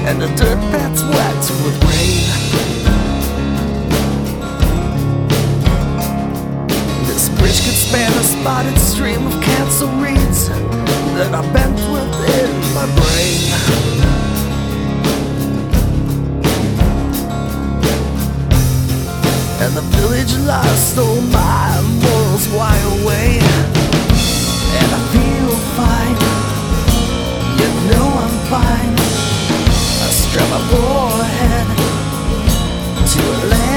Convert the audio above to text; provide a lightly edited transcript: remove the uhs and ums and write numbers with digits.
and the dirt that's wet with rain. This bridge could span a spotted stream of cancer reeds that are bent within my brain. And the village lies stole my morals wide away. And I feel fine, you know I'm fine. I strap my forehead to a land